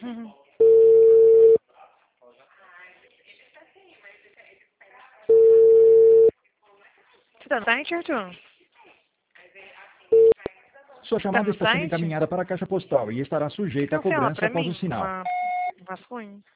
Uhum. Você tá no site, Arthur? Sua Você tá chamada no está sendo site? encaminhada para a caixa postal e estará sujeita a Cancela cobrança pra após o mim sinal. uma vasconha.